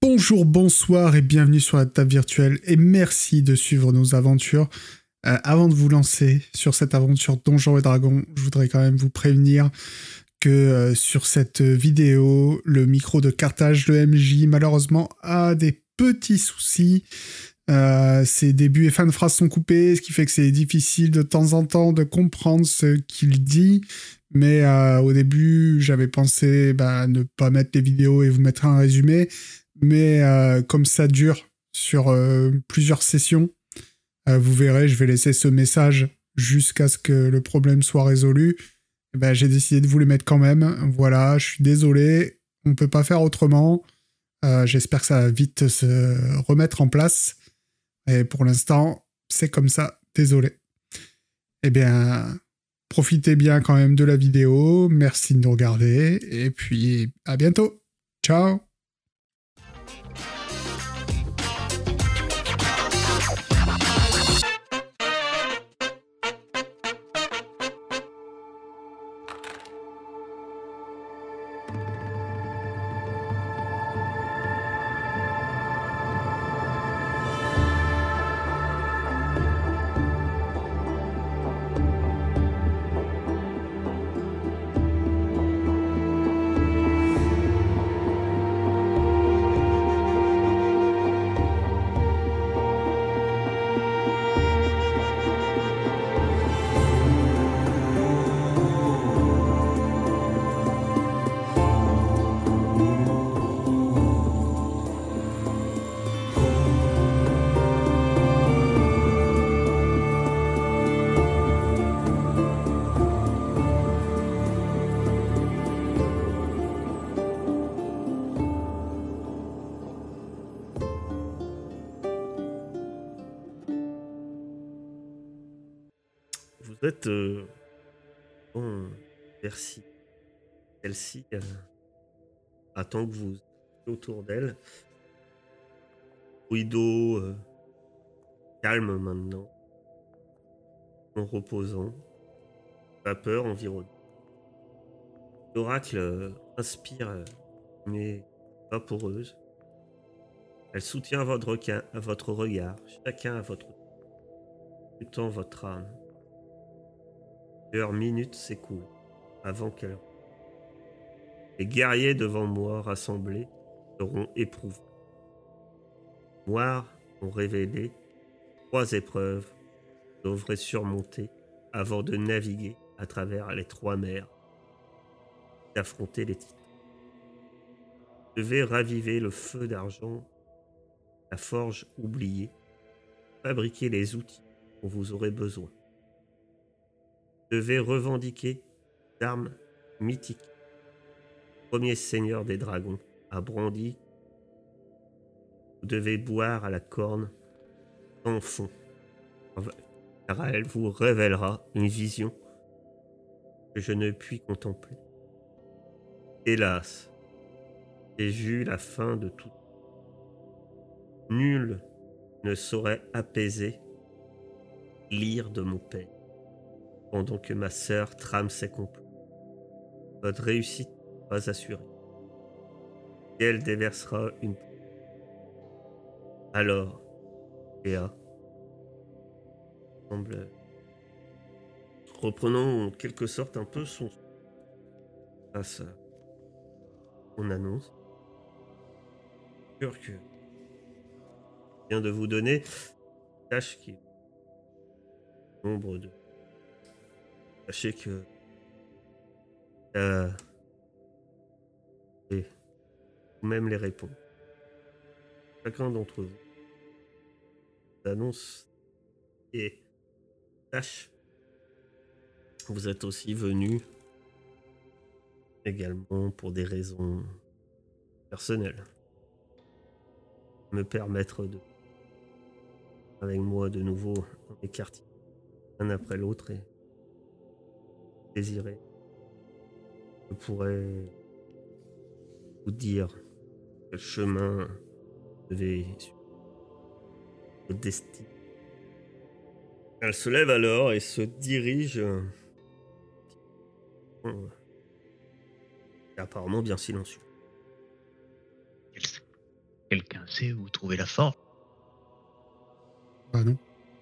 Bonjour, bonsoir et bienvenue sur la table virtuelle et merci de suivre nos aventures. Avant de vous lancer sur cette aventure Donjons et Dragons, je voudrais quand même vous prévenir que sur cette vidéo, le micro de Carthage, le MJ, malheureusement a des petits soucis. Ses débuts et fins de phrases sont coupés, ce qui fait que c'est difficile de temps en temps de comprendre ce qu'il dit. Mais au début, j'avais pensé ne pas mettre les vidéos et vous mettre un résumé. Mais comme ça dure sur plusieurs sessions, vous verrez, je vais laisser ce message jusqu'à ce que le problème soit résolu. J'ai décidé de vous les mettre quand même. Voilà, je suis désolé, on ne peut pas faire autrement. J'espère que ça va vite se remettre en place. Et pour l'instant, c'est comme ça, désolé. Eh bien, profitez bien quand même de la vidéo. Merci de nous regarder. Et puis, à bientôt. Ciao. Vous êtes Percy. Celle-ci attend que vous soyez autour d'elle. Bruit d'eau calme maintenant, en reposant, vapeur environnante. L'oracle inspire mais vaporeuse. Elle soutient votre regard, chacun à votre temps, votre âme. Plusieurs minutes s'écoulent avant qu'elle... Les guerriers devant moi rassemblés seront éprouvés. Noirs ont révélé 3 épreuves que vous devrez surmonter avant de naviguer à travers les 3 mers et d'affronter les titans. Vous devez raviver le feu d'argent, la forge oubliée, fabriquer les outils dont vous aurez besoin. Vous devez revendiquer d'armes mythiques. Le premier seigneur des dragons a brandi. Vous devez boire à la corne sans fond, car elle vous révélera une vision que je ne puis contempler. Hélas, j'ai vu la fin de tout. Nul ne saurait apaiser l'ire de mon père, pendant que ma sœur trame ses complots. Votre réussite n'est pas assurée. Et elle déversera une... Alors, Léa semble... Reprenant en quelque sorte un peu son... face à son annonce. Sûr que je viens de vous donner tâche qui est nombre de... Sachez que et vous-même les répondre. Chacun d'entre vous annonce et tâche. Vous êtes aussi venu également pour des raisons personnelles. Me permettre de avec moi de nouveau dans les quartiers, un après l'autre, et désirer. Je pourrais vous dire quel chemin vous devez suivre. Votre destin. Elle se lève alors et se dirige. Apparemment bien silencieux. Quelqu'un sait où trouver la forge? Ah non.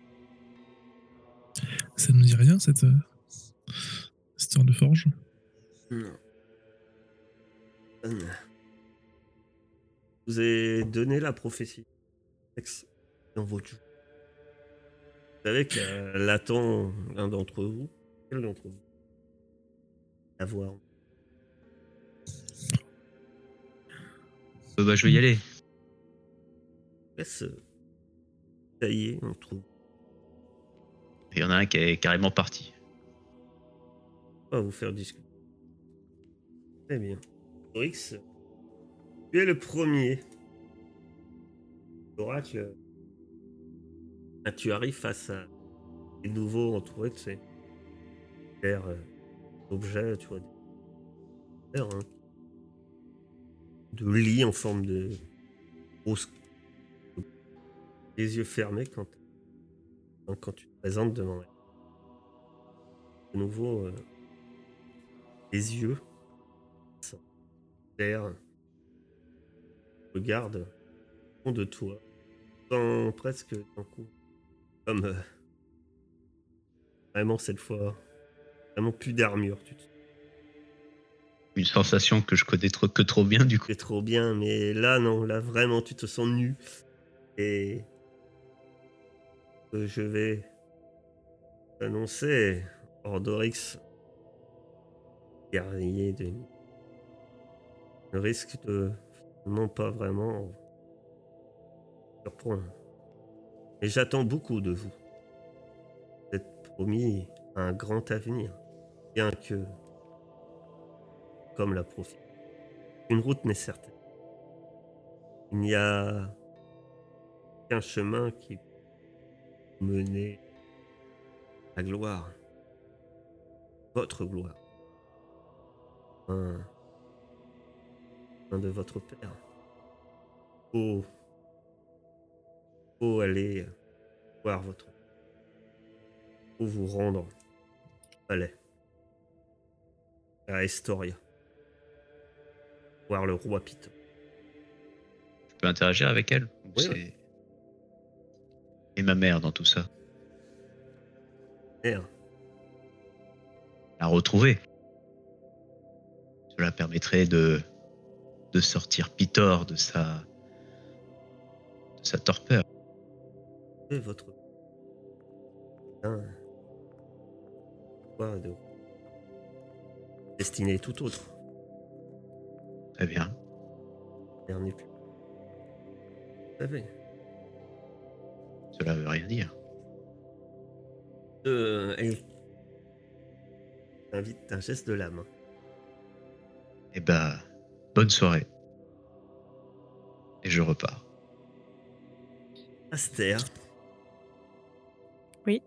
Ça ne nous dit rien, cette histoire de forge? Non. Je vous ai donné la prophétie dans votre jeu. Vous savez qu'elle attend l'un d'entre vous. Quel d'entre vous? À voir. Je vais y aller. Laisse. Ça y est, on trouve. Il y en a un qui est carrément parti. On va vous faire discuter. Très bien. Rix, tu es le premier. L'oracle. Tu arrives face à des nouveaux entourés de ces objets, tu vois, hein, de lits en forme de grosse, les yeux fermés quand tu te présentes devant elle. De nouveau, les yeux sont clairs, regardent au fond de toi, sans presque d'un coup, comme vraiment cette fois, vraiment plus d'armure. Tu te Une sensation que je connais que trop bien du coup. fais trop bien, mais là non, là vraiment tu te sens nu et je vais annoncer Ordorix, guerrier de ne risque de non pas vraiment surprendre. Et j'attends beaucoup de vous. Vous êtes promis un grand avenir, bien que, comme la prophétie, une route n'est certaine. Il n'y a qu'un chemin qui menait à gloire, votre gloire, un de votre père. Faut aller voir votre père. Faut vous rendre au palais, à Estoria, voir le roi Python. Je peux interagir avec elle? Oui, C'est... oui. Et ma mère dans tout ça? Merde. La retrouver. Cela permettrait de sortir Pitor de sa torpeur. Et votre quoi de destinée tout autre. Très bien. Dernier plus. Vous savez, Cela veut rien dire. elle t'invite un geste de la main. Eh ben, bonne soirée. Et je repars. Aster. Oui.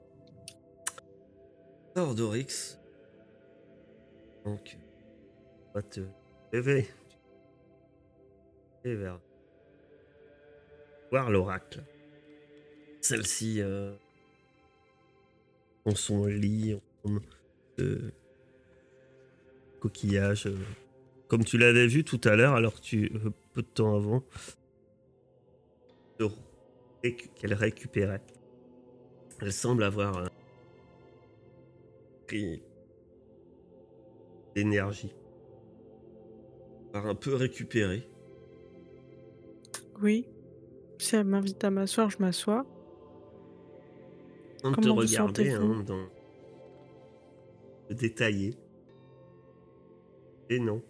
Ordorix. Donc, on va te lever. Et vers voir l'oracle. Celle-ci, dans son lit, en forme de coquillage. Comme tu l'avais vu tout à l'heure, alors que peu de temps avant, qu'elle récupérait. Elle semble avoir pris d'énergie. Par un peu récupéré. Oui. Si elle m'invite à m'asseoir, je m'assois. Sans te Comment vous regarder, sentez-vous? dans le détaillé. Et non.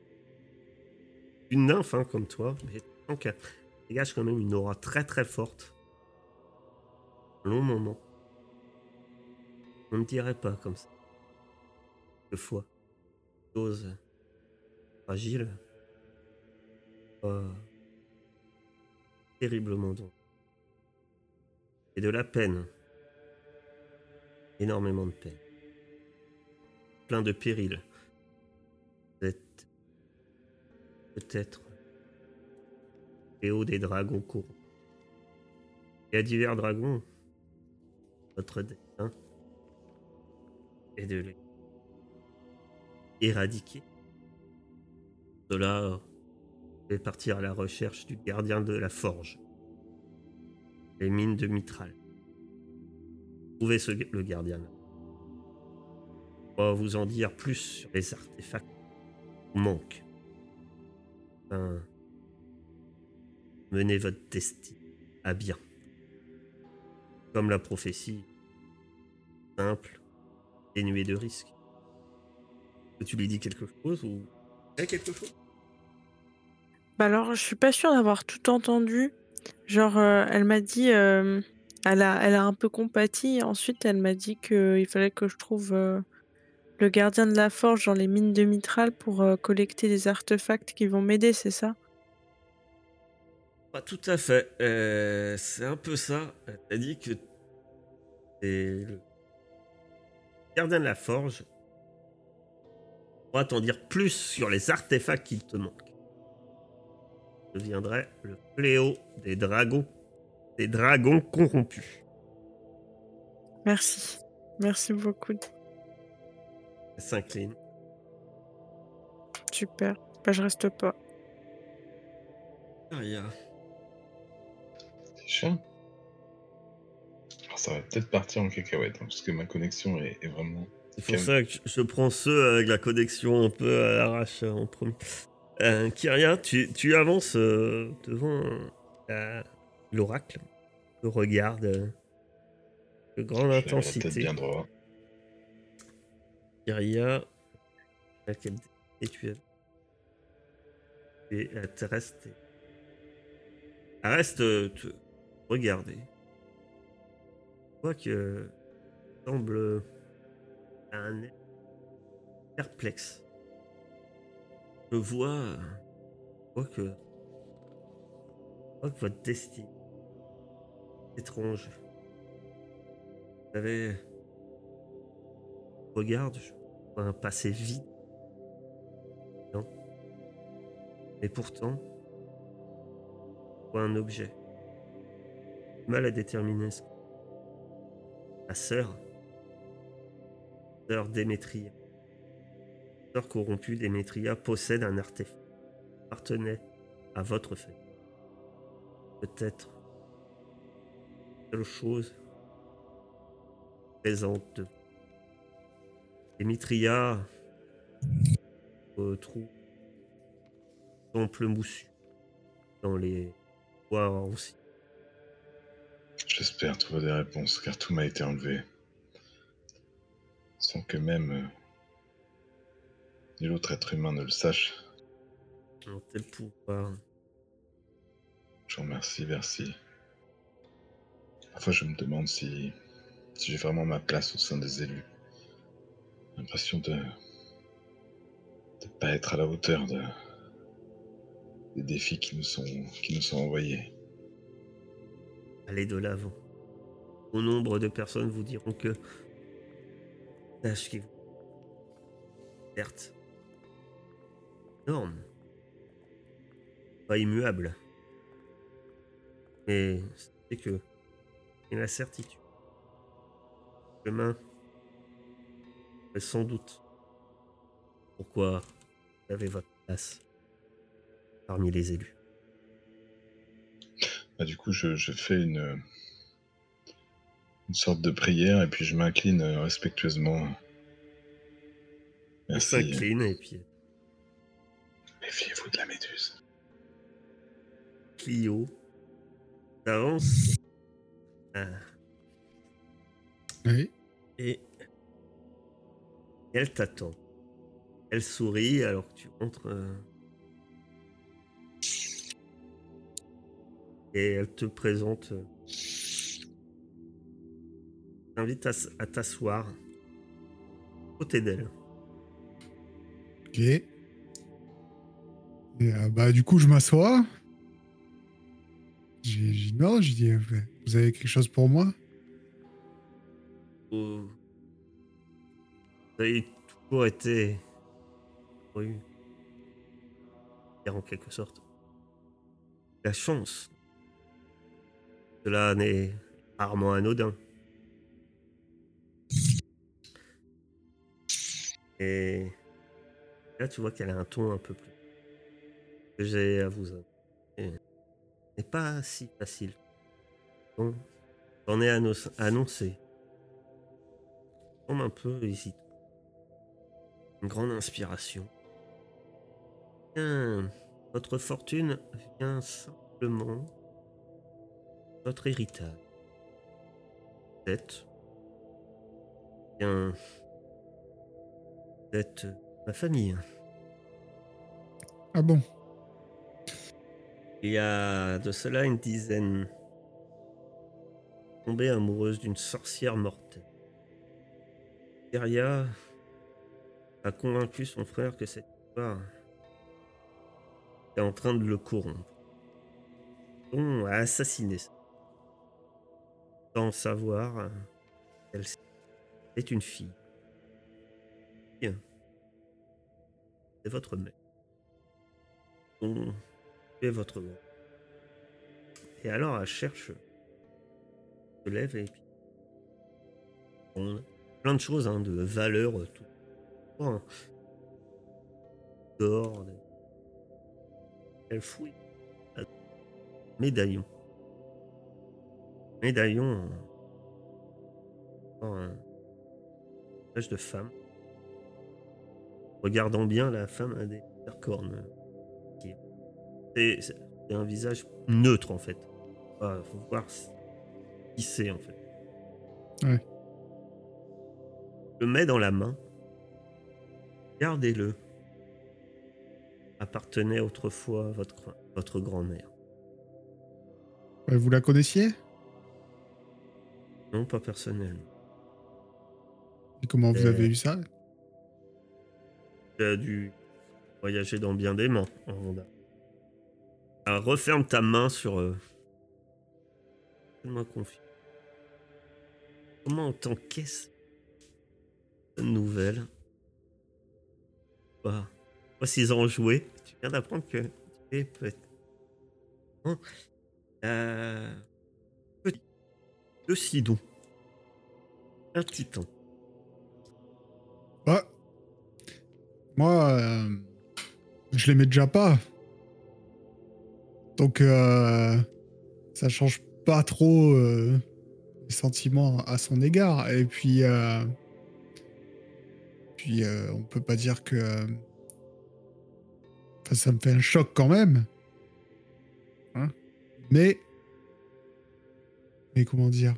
Une nymphe, comme toi, mais tant qu'elle dégage quand même une aura très très forte. Un long moment. On ne dirait pas comme ça. Deux fois. Chose fragile. Pas terriblement donc. Et de la peine. Énormément de peine. Plein de périls. Vous êtes peut-être les hauts des dragons courants. Il y a divers dragons. Votre destin est de les éradiquer. Cela Je vais partir à la recherche du gardien de la forge. Les mines de Mitral. Trouvez le gardien. On va vous en dire plus sur les artefacts qui manquent. Enfin, menez votre destin à bien. Comme la prophétie, simple, dénuée de risques. Est-ce que tu lui dis quelque chose ou il y a quelque chose? Bah alors, je suis pas sûre d'avoir tout entendu. Genre, elle m'a dit, elle a un peu compati. Ensuite, elle m'a dit qu'il fallait que je trouve, le gardien de la forge dans les mines de Mitral pour, collecter des artefacts qui vont m'aider, c'est ça? Pas tout à fait. C'est un peu ça. Elle t'a dit que t'es le gardien de la forge. On va t'en dire plus sur les artefacts qui te manquent. Je deviendrai le fléau des dragons corrompus. Merci. Merci beaucoup. Elle s'incline. Super. Bah, je reste pas. Aria. C'est chiant. Alors, ça va peut-être partir en cacahuète, parce que ma connexion est vraiment... C'est pour ça que je prends ceux avec la connexion un peu à l'arrache en premier. Kyria, tu avances devant l'oracle. Tu regardes de grande Je lève la tête intensité. bien droit. Kyria, et tu es. Et elle te reste. Elle reste te regarder. Tu vois que semble un air perplexe. Je vois que votre destinée est étrange. Vous savez, regarde, je vois un passé vide. Non. Et pourtant, je vois un objet. Mal à déterminer ce que ma sœur Démétria. Sœur corrompue Démétria possède un artefact qui appartenait à votre famille. Peut-être seule chose présente de vous. Démétria trouve temple moussu dans les bois aussi. J'espère trouver des réponses, car tout m'a été enlevé. Sans que même ni l'autre être humain ne le sache. Un tel pouvoir. Je vous remercie, merci. Parfois, je me demande si j'ai vraiment ma place au sein des élus. J'ai l'impression de pas être à la hauteur des défis qui nous sont envoyés. Allez de l'avant. Bon nombre de personnes vous diront que tâche qui vous certes énorme, pas immuable, mais c'est que il y a la certitude. Demain, c'est sans doute pourquoi vous avez votre place parmi les élus. Bah, du coup, je fais une sorte de prière et puis je m'incline respectueusement. Elle Merci. s'incline et puis Méfiez-vous de la méduse. Clio avance Oui. et elle t'attend. Elle sourit alors que tu entres et elle te présente. T'invite à t'asseoir à côté d'elle. Ok. Et bah, du coup, je m'assois. Non, j'ai dit, vous avez quelque chose pour moi? Vous avez toujours été eu, en quelque sorte, la chance. Cela n'est rarement anodin. Et là, tu vois qu'elle a un ton un peu plus. que j'ai à vous annoncer n'est pas si facile. Bon, j'en ai annoncé. Comme un peu hésitant. Une grande inspiration. Bien, votre fortune vient simplement de votre héritage. Peut-être. Bien, peut-être ma famille. Ah bon? Il y a de cela une dizaine, tombée amoureuse d'une sorcière mortelle. Kyria a convaincu son frère que cette histoire est en train de le corrompre. On a assassiné ça. Sans savoir qu'elle est une fille. Bien. C'est votre mère. On est votre mère. Et alors elle cherche, se lève et puis on a plein de choses, hein, de valeurs, tout. Hein. D'or, elle fouille. Un médaillon. Médaillon en un visage de femme. Regardant bien, la femme a des cornes. C'est un visage neutre en fait. Faut voir qui c'est en fait. Ouais. Le met dans la main. Gardez-le. Appartenait autrefois à votre grand-mère. Ouais, vous la connaissiez? Non, pas personnellement. Et comment vous avez eu ça? Tu as dû voyager dans bien des mains. Referme ta main sur... Fais-moi confiance. Comment t'encaisses cette nouvelle? Bah, 6 ans joué. Tu viens d'apprendre que tu es peut-être... Petit. Le Sidon. Un titan. Ouais. Moi, je l'aimais déjà pas. Donc, ça change pas trop les sentiments à son égard. Et puis, on peut pas dire que... Enfin, ça me fait un choc quand même. Hein, mais comment dire?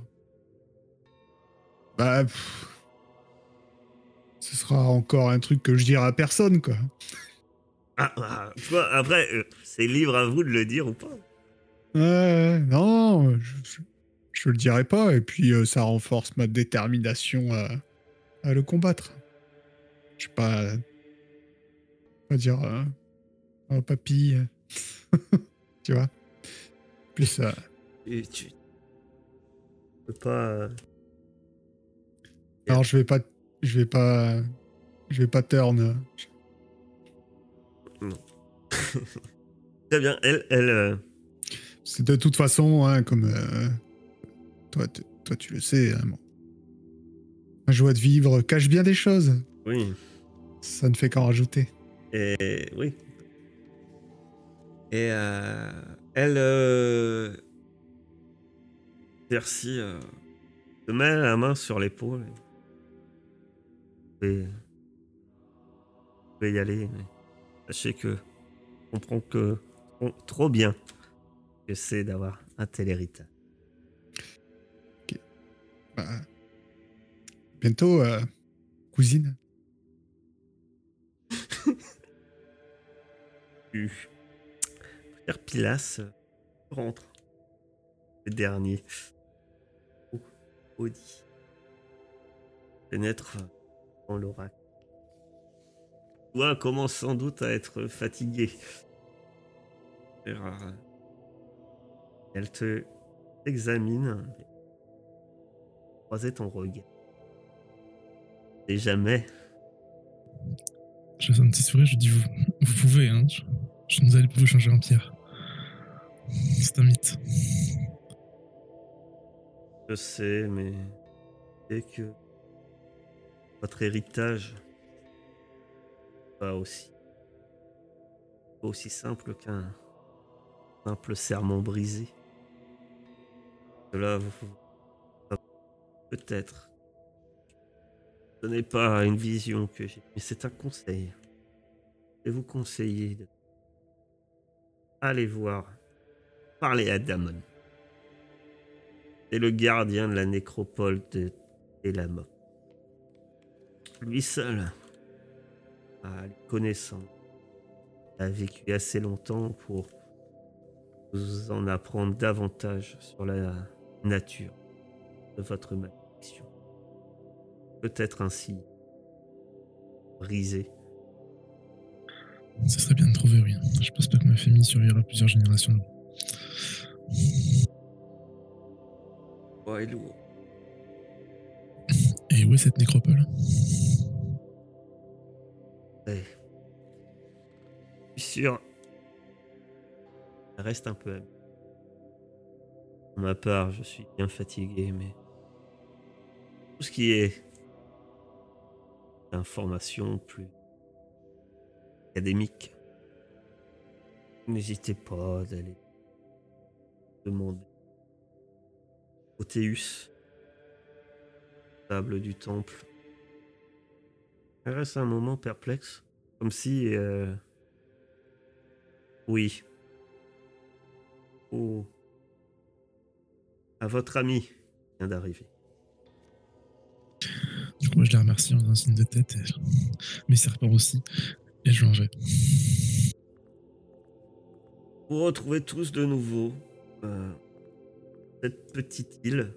Bah... ce sera encore un truc que je dirai à personne, quoi. Tu vois, après, c'est libre à vous de le dire ou pas. Non, je le dirai pas. Et puis, ça renforce ma détermination à le combattre. Je sais pas dire, oh, papy, tu vois. Plus, Et tu peux pas... alors je vais pas turn. Non. Très bien, elle C'est de toute façon, hein, comme toi, tu le sais, hein, bon. Ma joie de vivre cache bien des choses. oui. Ça ne fait qu'en rajouter. Et oui. Et elle Percy te met la main sur l'épaule. Et vous pouvez y aller. Mais sachez que je comprends que trop bien que c'est d'avoir un tel héritage. Bah, bientôt, cousine. Frère Pilas rentre. Le dernier. Audi. Pénètre dans l'oracle. Toi commence sans doute à être fatigué. Elle te examine. Croisez ton regard. Et jamais. Je fais un petit sourire, je dis vous pouvez, hein. Je ne allez pas vous changer en pierre. C'est un mythe. Je sais, mais c'est que votre héritage va aussi aussi simple qu'un simple serment brisé. Cela peut-être. Ce n'est pas une vision que j'ai, mais c'est un conseil. Je vais vous conseiller de aller voir, parler à Damon. C'est le gardien de la nécropole de Elamok. Lui seul a les connaissances. Il a vécu assez longtemps pour vous en apprendre davantage sur la nature de votre malédiction. Peut-être ainsi briser. Ça serait bien de trouver, oui. Je pense pas que ma famille survivra plusieurs générations. Ouais, lourd. Et où est cette nécropole? Ouais. Je suis sûr. Ça reste un peu. Pour ma part, je suis bien fatigué, mais tout ce qui est information plus académique, n'hésitez pas d'aller demander au Théus, table du temple. Il reste un moment perplexe, comme si oui. Oh. À votre ami vient d'arriver. Du coup, moi, je les remercie en faisant un signe de tête, mes serpents aussi, et je l'en vais. Vous retrouvez tous de nouveau cette petite île,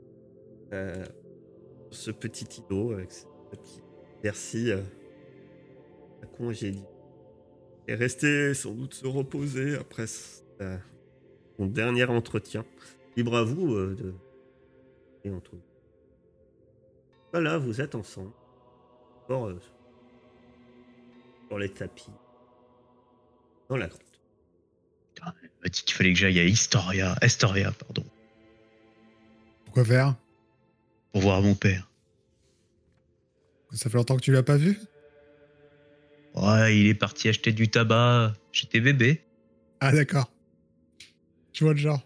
ce petit îlot avec ce petit Percy à congédier. Et restez sans doute se reposer après son dernier entretien. Libre à vous de... Et entre vous. Voilà, vous êtes ensemble. Encore sur les tapis. Dans la grotte. Putain, il m'a dit qu'il fallait que j'aille à Estoria, pardon, Pourquoi faire? pour voir mon père. Ça fait longtemps que tu l'as pas vu? Ouais, il est parti acheter du tabac. J'étais bébé. Ah d'accord. Je vois le genre.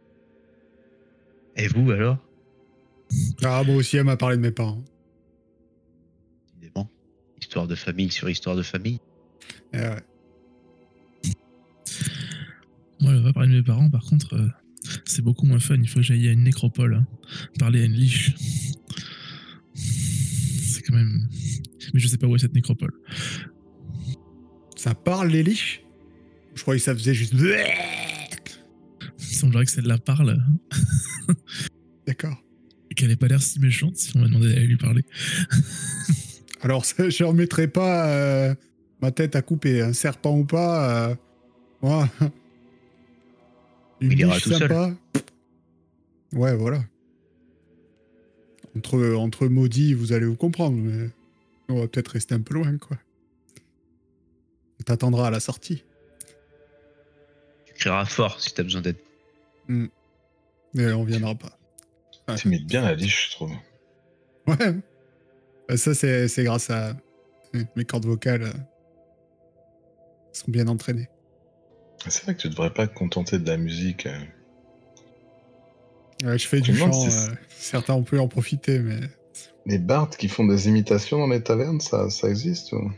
Et vous alors? Ah moi aussi elle m'a parlé de mes parents. Évidemment. Histoire de famille sur histoire de famille. Ouais. Moi, on va parler de mes parents, par contre, c'est beaucoup moins fun. Il faut que j'aille à une nécropole, hein, parler à une liche. C'est quand même... Mais je sais pas où est cette nécropole. Ça parle les liches? Je croyais que ça faisait juste... Il semblerait que celle-là parle D'accord. et qu'elle ait pas l'air si méchante si on m'a demandé d'aller lui parler. Alors je remettrai pas ma tête à couper, un serpent ou pas. Moi. Une Il ira niche tout seul. sympa. Ouais voilà. Entre maudits, vous allez vous comprendre, mais on va peut-être rester un peu loin, quoi. On t'attendra à la sortie. Tu crieras fort si t'as besoin d'aide. Mais on viendra pas. Ouais. Tu imites bien la liche, je trouve. Ouais. Bah, ça, c'est grâce à mes cordes vocales. Sont bien entraînées. C'est vrai que tu devrais pas te contenter de la musique. Ouais, je fais Je du me demande chant. si Certains ont pu en profiter, mais... les bardes qui font des imitations dans les tavernes, ça existe ou...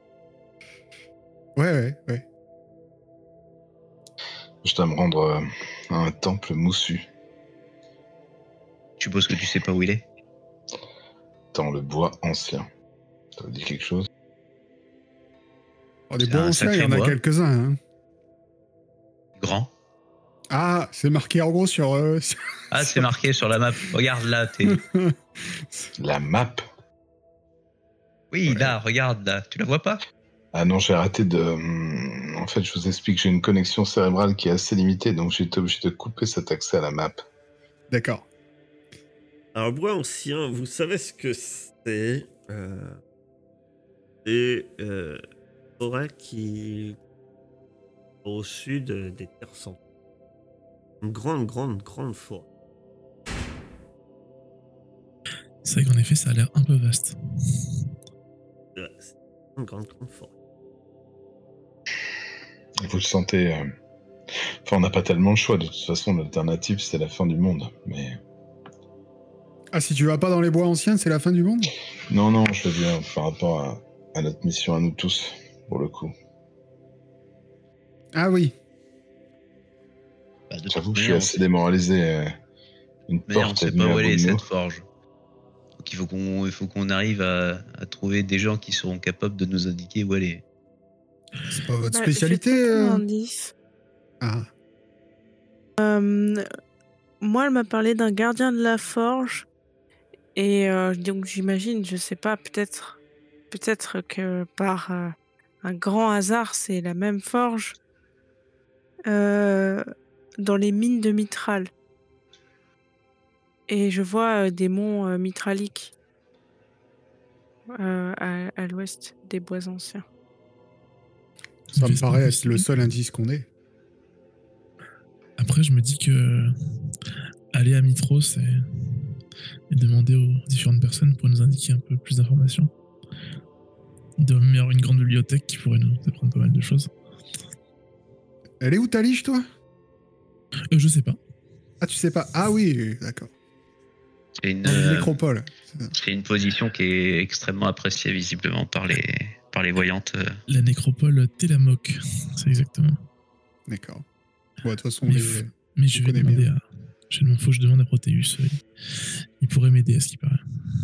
Ouais. Je dois me rendre à un temple moussu, Je suppose que tu sais pas où il est. dans le bois ancien. Ça vous dit quelque chose? Oh, les C'est bois un anciens, il y sacré en a bois. quelques-uns. Hein. Grand. Ah, c'est marqué en gros sur... Ah, c'est marqué sur la map. Regarde là, La map? Oui, Ouais. là, regarde là. Tu la vois pas? Ah non, j'ai arrêté de... En fait, je vous explique, j'ai une connexion cérébrale qui est assez limitée, donc j'ai été obligé de couper cet accès à la map. D'accord. Alors, bois ancien, vous savez ce que c'est? C'est forêt qui est au sud des Terres Centrales. Une grande forêt. C'est vrai qu'en effet, ça a l'air un peu vaste. C'est une grande forêt. Vous le sentez. Enfin, on n'a pas tellement le choix. De toute façon, l'alternative, c'est la fin du monde. Mais. Ah, si tu vas pas dans les bois anciens, c'est la fin du monde? Non, je veux dire, par rapport à notre mission à nous tous, pour le coup. Ah oui. Bah, de toute J'avoue que je suis manière, assez démoralisé. Une on porte sait est pas venue à où bout elle est, de nous. cette forge. Donc il faut qu'on arrive à trouver des gens qui seront capables de nous indiquer où elle est. C'est pas votre Bah, spécialité j'ai tenté un indice. Ah. Moi, elle m'a parlé d'un gardien de la forge. Et donc j'imagine, je sais pas, peut-être que par un grand hasard, c'est la même forge dans les mines de Mithral. Et je vois des monts mitraliques à l'ouest des bois anciens. Ça me J'espère paraît que être si. le seul indice qu'on ait. Après, je me dis que aller à Mitros et demander aux différentes personnes pour nous indiquer un peu plus d'informations. De même, une grande bibliothèque qui pourrait nous apprendre pas mal de choses. Elle est où ta liche, toi? Je sais pas. Ah, tu sais pas. Ah oui, d'accord. C'est une, Dans une nécropole. c'est une position qui est extrêmement appréciée visiblement par les voyantes. La nécropole Télamoc, c'est exactement. D'accord. Bon, de toute façon, Mais je vais connais demander bien. à. Faut que je demande à Proteus. Il pourrait m'aider à ce qui paraît.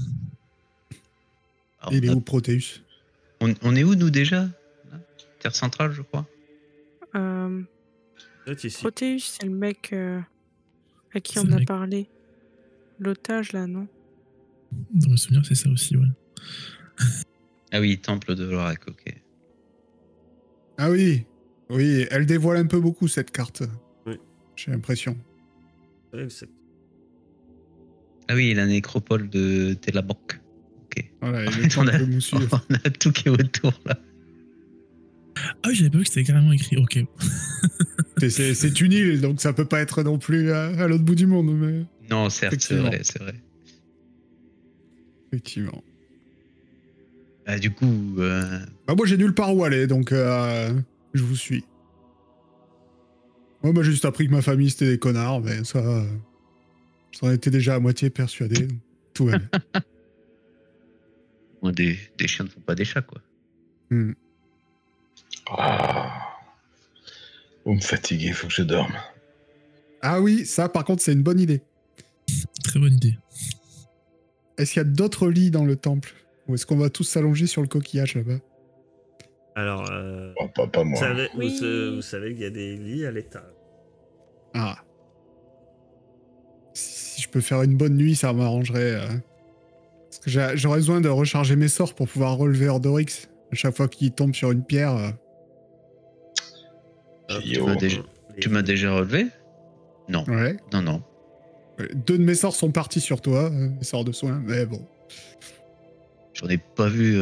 Alors, Il est où, Proteus? on est où nous déjà là, Terre centrale, je crois. Peut-être ici. Proteus, c'est le mec à qui C'est on le a mec. parlé. L'otage, là, non? Dans mes souvenirs, c'est ça aussi, ouais. Ah oui, temple de Lorac, ok. Ah oui. Oui, elle dévoile un peu beaucoup, cette carte. Oui. J'ai l'impression. Ouais, c'est- Ah oui, la nécropole de Télamoc. Ok. Voilà, et En le fait, on temple moussu. a tout qui est autour là. Ah oui, j'avais pas vu que c'était carrément écrit. Ok. C'est une île, donc ça peut pas être non plus à l'autre bout du monde. Mais... Non, certes, c'est Effectivement. vrai, c'est vrai. Effectivement. Ah, du coup, Bah, moi, j'ai nulle part où aller, donc je vous suis. Moi, j'ai juste appris que ma famille, c'était des connards, mais ça j'en étais déjà à moitié persuadé. Donc tout va bien. moi, des chiens ne font pas des chats, quoi. Hmm. Ah. Vous me fatiguez, faut que je dorme. Ah oui, ça, par contre, c'est une bonne idée. Très bonne idée. Est-ce qu'il y a d'autres lits dans le temple? Ou est-ce qu'on va tous s'allonger sur le coquillage là-bas? Alors, Oh, pas moi. Oui. vous savez qu'il y a des lits à l'étage. Ah. Si je peux faire une bonne nuit, ça m'arrangerait. Parce que j'aurais besoin de recharger mes sorts pour pouvoir relever Ordorix. À chaque fois qu'il tombe sur une pierre. Yo. Tu m'as déjà relevé? Non. Ouais. Non. Deux de mes sorts sont partis sur toi, mes sorts de soins, mais bon. J'en ai pas vu.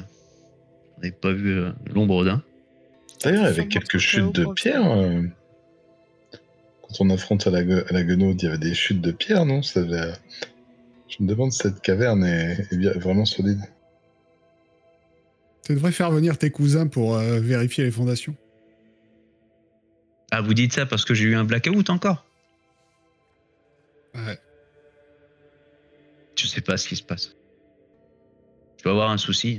L'ombre d'un. D'ailleurs, il y avait Sûrement quelques trop chutes haut de pour le pierre. Quand on affronte à la Guenaude, il y avait des chutes de pierre, non? Je me demande si cette caverne est vraiment solide. Tu devrais faire venir tes cousins pour vérifier les fondations. Ah, vous dites ça parce que j'ai eu un blackout encore? Ouais. Je sais pas ce qui se passe. Je dois avoir un souci.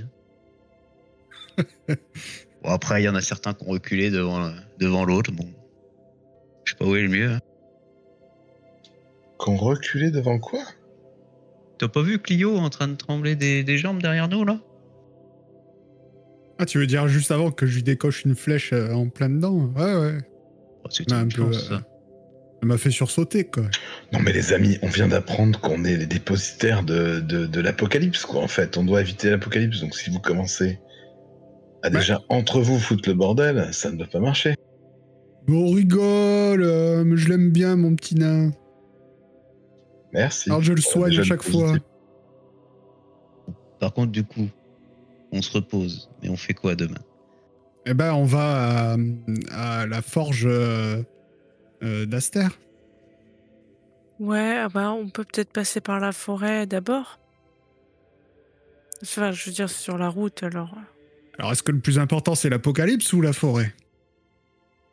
Bon, après, il y en a certains qui ont reculé devant l'autre. Bon, je sais pas où est le mieux. Hein. Qu'on reculait devant quoi? T'as pas vu Clio en train de trembler des jambes derrière nous, là? Ah, tu veux dire juste avant que je lui décoche une flèche en plein dedans? Ouais. Oh, c'est Mais un une peu, chance, ça. Ça m'a fait sursauter, quoi. Non mais les amis, on vient d'apprendre qu'on est les dépositaires de l'apocalypse, quoi, en fait. On doit éviter l'apocalypse, donc si vous commencez à déjà entre vous foutre le bordel, ça ne doit pas marcher. On rigole, mais je l'aime bien, mon petit nain. Merci. Alors je le Pour soigne déjà à le chaque fois. positif. Par contre, du coup, on se repose. Mais on fait quoi demain? Eh ben, on va à la forge d'Aster. Ouais, bah on peut peut-être passer par la forêt d'abord. Enfin, je veux dire, sur la route, alors. Alors, est-ce que le plus important, c'est l'apocalypse ou la forêt?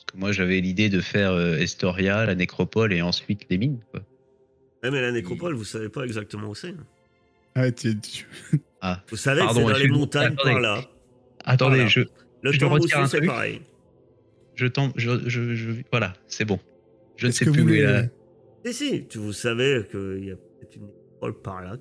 que moi j'avais l'idée de faire Estoria, la nécropole et ensuite les mines, quoi. Ouais, mais la nécropole, vous savez pas exactement où c'est. Ah, Ah, Vous savez que pardon, c'est dans les excuse-moi. montagnes Attendez. par là. Attendez, Voilà. je Le je temps retire aussi, un c'est truc. pareil. Voilà, c'est bon. Je ne Est-ce sais que plus vous où est voulez... la. Si, vous savez qu'il y a peut-être une nécropole par là.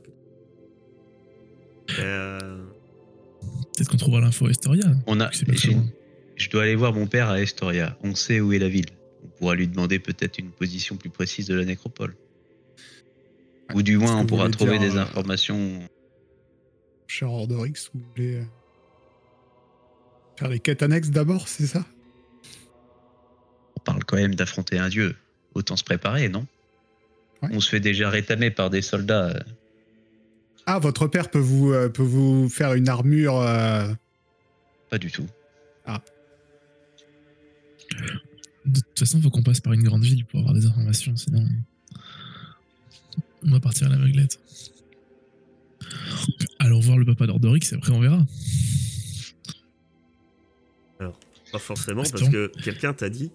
Peut-être qu'on trouvera l'info à Historia. On a. C'est pas très loin. Je dois aller voir mon père à Estoria. On sait où est la ville. On pourra lui demander peut-être une position plus précise de la nécropole. Ou du moins, Est-ce que on vous pourra voulez trouver dire, des informations. Cher Ordorix, vous voulez faire les quêtes annexes d'abord, c'est ça? On parle quand même d'affronter un dieu. Autant se préparer, non? Ouais. On se fait déjà rétamer par des soldats. Ah, votre père peut vous faire une armure... Pas du tout. De toute façon, il faut qu'on passe par une grande ville pour avoir des informations, sinon on va partir à l'aveuglette. Alors voir le papa d'Ordorix, et après on verra. Alors, pas forcément, parce Espérons. que quelqu'un t'a dit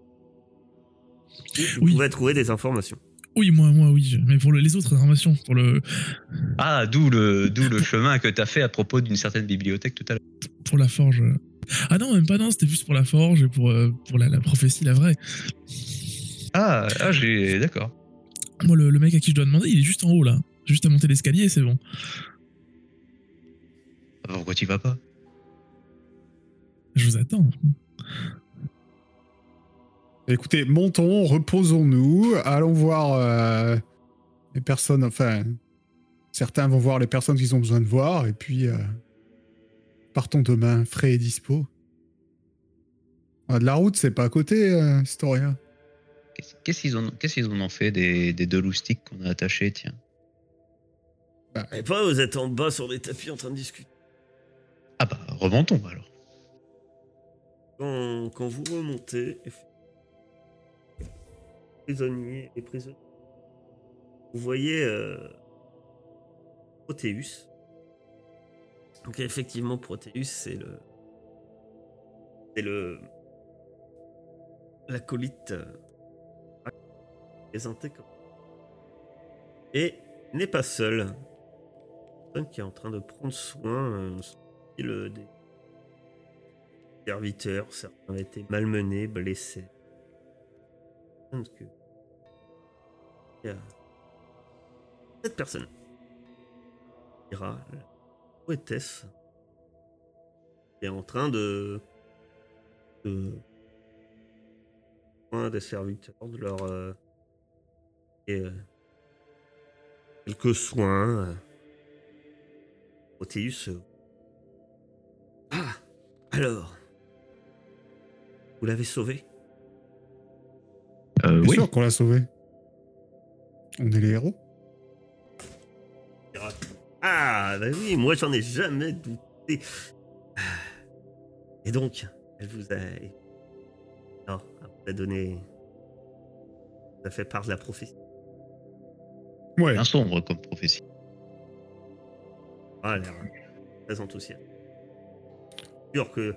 que vous Oui. pouvez trouver des informations. Oui, moi, oui. Mais pour les autres informations, pour le, Ah, d'où le chemin que t'as fait à propos d'une certaine bibliothèque tout à l'heure. pour la forge. Ah non, même pas, non, c'était juste pour la forge et pour la prophétie, la vraie. D'accord. Moi, le mec à qui je dois demander, il est juste en haut, là. Juste à monter l'escalier et c'est bon. Pourquoi tu vas pas? Je vous attends. Écoutez, montons, reposons-nous, allons voir les personnes, enfin, certains vont voir les personnes qu'ils ont besoin de voir, et puis partons demain, frais et dispo. Ah, de la route, c'est pas à côté, Historia. Qu'est-ce qu'ils en ont fait des deux loustiques qu'on a attachés, tiens? Et pas, vous êtes en bas sur des tapis en train de discuter. Ah bah, remontons alors. Quand vous remontez, prisonniers et prisonniers, vous voyez Proteus. Donc effectivement, Proteus, c'est l'acolyte présenté comme. Et il n'est pas seul. Une personne qui est en train de prendre soin des serviteurs. Certains ont été malmenés, blessés. Donc, il y a cette personne. Ira, la poétesse, est en train de soin des serviteurs, de leur quelques soins. Proteus. Ah, alors, vous l'avez sauvé? Bien Oui. sûr qu'on l'a sauvé. On est les héros. Ah, bah oui, moi j'en ai jamais douté. Et donc, elle vous a. Non, elle vous a donné. Ça fait part de la prophétie. Ouais. Bien sombre comme prophétie. Ah, elle a l'air très enthousiaste. Sûr que.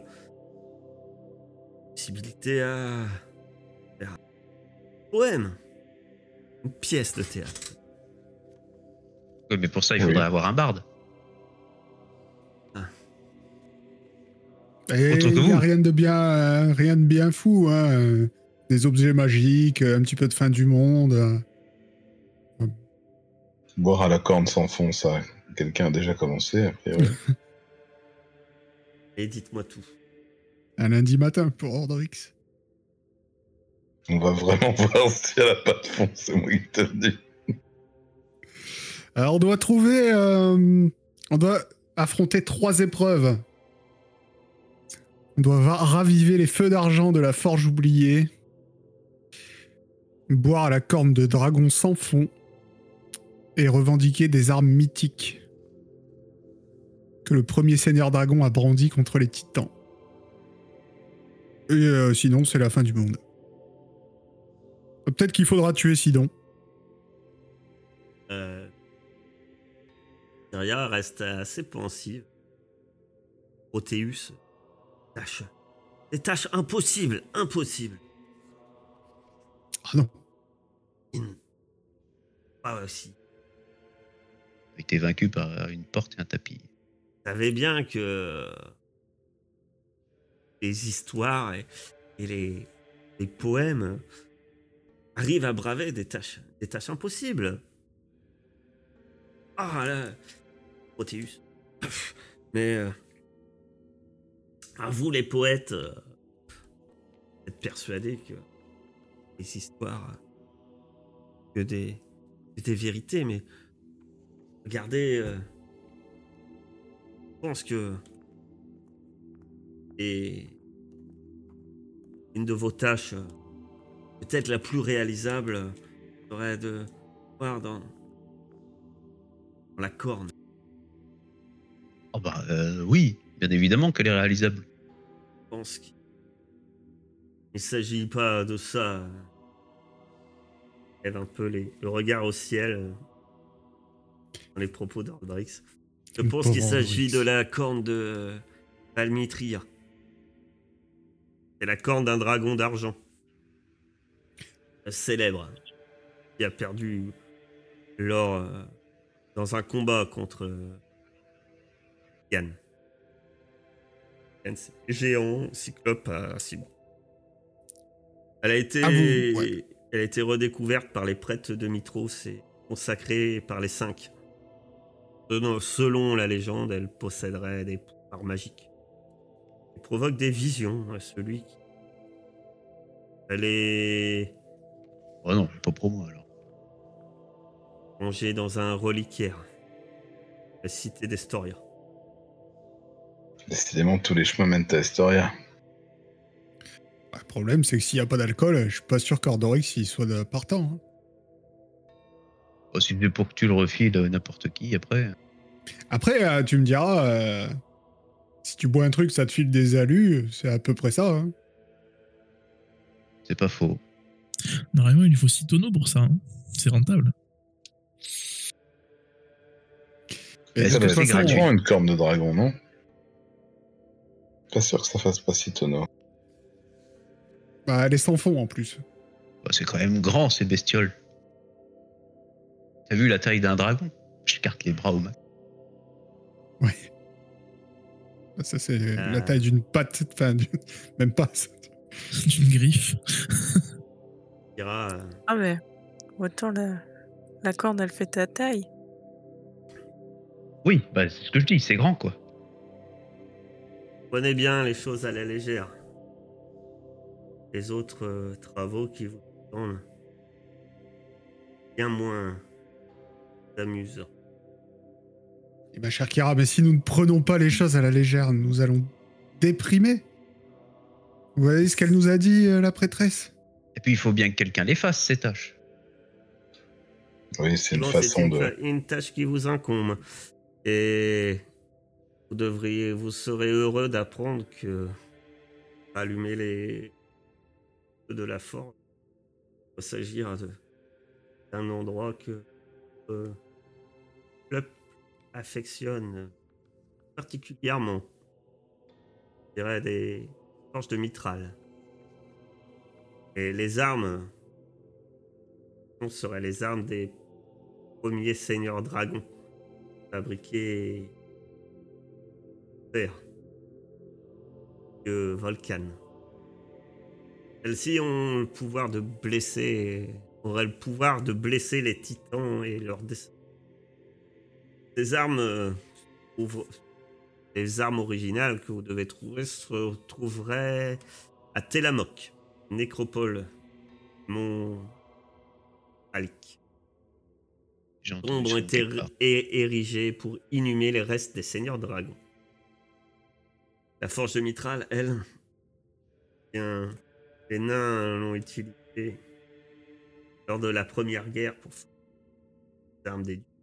Possibilité à. Faire un poème. Une pièce de théâtre. Oui, mais pour ça, il Oui. faudrait avoir un barde. Et Autre que il n'y a vous. rien de bien fou, hein. Des objets magiques, un petit peu de fin du monde. Boire à la corne sans fond, ça, quelqu'un a déjà commencé, a priori. Et dites-moi tout. Un lundi matin pour Ordorix. On va vraiment voir si elle a pas de fond, c'est moi qui te le dis. Alors, on doit trouver... on doit affronter 3 épreuves. On doit raviver les feux d'argent de la forge oubliée. Boire à la corne de dragon sans fond. Et revendiquer des armes mythiques que le premier seigneur dragon a brandi contre les titans. Et sinon, c'est la fin du monde. Peut-être qu'il faudra tuer Sidon. Myria reste assez pensive. Proteus tâche Des tâches impossibles, impossibles. Ah non. Pas aussi. Il a été vaincu par une porte et un tapis. Vous savez bien que les histoires et les poèmes arrivent à braver des tâches impossibles. Ah là, Protéus. Mais à vous les poètes, vous êtes persuadés que les histoires que des vérités, mais regardez, je pense que et une de vos tâches, peut-être la plus réalisable, serait de voir dans la corne. Oh bah oui, bien évidemment qu'elle est réalisable. Je pense qu'il ne s'agit pas de ça. Lève un peu le regard au ciel dans les propos d'Ordrix. Je pense qu'il s'agit de la corne de Valmitria. C'est la corne d'un dragon d'argent. Célèbre. Qui a perdu lors dans un combat contre Yann. Yann, c'est géant, cyclope à Cibon. Elle a été elle a été redécouverte par les prêtres de Mitros et consacrée par les 5. Selon la légende, elle posséderait des pouvoirs magiques. Elle provoque des visions à celui qui... Elle est... Oh non, pas pour moi alors. Rangée dans un reliquaire. La cité d'Estoria. Décidément, tous les chemins mènent à Estoria. Le problème, c'est que s'il n'y a pas d'alcool, je suis pas sûr qu'Ordorix il soit partant. Hein. Oh, si c'est pour que tu le refiles à n'importe qui après. Après, tu me diras, si tu bois un truc, ça te file des alus, c'est à peu près ça. Hein. C'est pas faux. Normalement, il lui faut 6 tonneaux pour ça. Hein. C'est rentable. Et Ça de doit toute être façon, gratuitement une corne de dragon, non? Pas sûr que ça fasse pas 6 tonneaux. bah, elle est sans fond en plus. Bah, c'est quand même grand ces bestioles. T'as vu la taille d'un dragon? Je carte les bras au max. Ouais. Ça, c'est la taille d'une patte. Enfin, même pas. D'une griffe. Ah mais autant la corne elle fait ta taille. Oui, bah c'est ce que je dis, c'est grand quoi. Prenez bien les choses à la légère. Les autres travaux qui vous attendent, bien moins amusants. Eh ben, cher Kira, mais si nous ne prenons pas les choses à la légère, nous allons déprimer. Vous voyez ce qu'elle nous a dit, la prêtresse? Et puis il faut bien que quelqu'un les fasse ces tâches. Oui, c'est une Bon, façon une tâche qui vous incombe. Et vous serez heureux d'apprendre que allumer les feux de la forge, il va s'agir d'un endroit que le peuple affectionne particulièrement. Je dirais des forges de Mithral. Et les armes seraient les armes des premiers seigneurs dragons, fabriqués fer que Volcan. Celles-ci ont le pouvoir de blesser, auraient le pouvoir de blesser les titans et leurs descendants. Ces armes, les armes originales que vous devez trouver se trouveraient à Telamok, nécropole, Mont Alik. Tombes ont été érigées pour inhumer les restes des seigneurs dragons. La forge de Mithral, elle, bien, les nains l'ont utilisée lors de la première guerre pour faire les armes des dieux.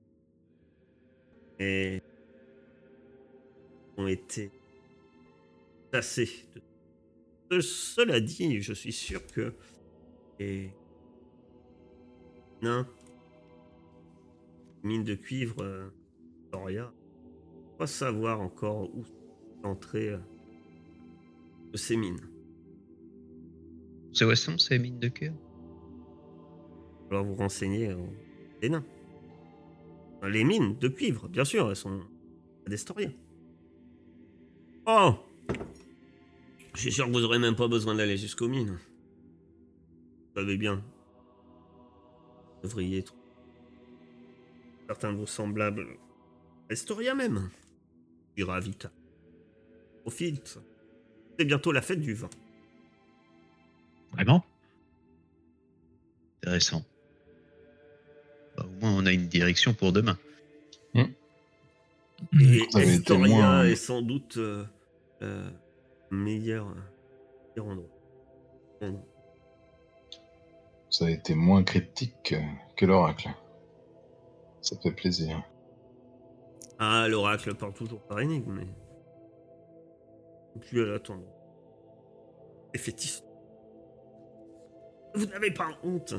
Et ont été chassés. Cela dit, je suis sûr que les nains, mines de cuivre, Doria, pas savoir encore où l'entrée de ces mines. C'est où elles sont, ces mines de cœur? Alors vous renseigner des nains. Les mines de cuivre, bien sûr, elles sont à d'Estoria. Oh! Je suis sûr que vous aurez même pas besoin d'aller jusqu'aux mines. Vous savez bien. Vous devriez trouver certains de vos semblables à Estoria même. Ira vite. Profite. C'est bientôt la fête du vin. Vraiment? Intéressant. Bah, au moins, on a une direction pour demain. Et Ça avait été Estoria moins- est sans doute meilleur endroit. Bon. Ça a été moins cryptique que l'oracle. Ça fait plaisir. Ah, l'oracle parle toujours par énigme, mais... Plus à l'attendre. Effectivement. Vous n'avez pas honte.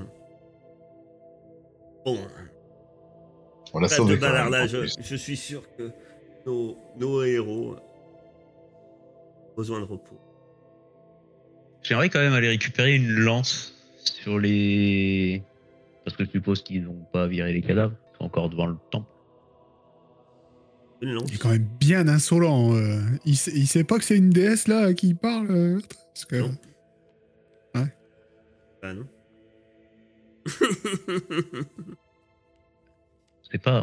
Bon, On l'a trêve sauvé de quand même. en bavardage. plus. Je suis sûr que nos héros ont besoin de repos. J'aimerais quand même aller récupérer une lance sur les... Parce que je suppose qu'ils n'ont pas viré les cadavres. Ils sont encore devant le temple. Une lance. Il est quand même bien insolent. Il sait pas que c'est une déesse là qui parle. Parce que... Non. Ouais. Bah non. C'est pas...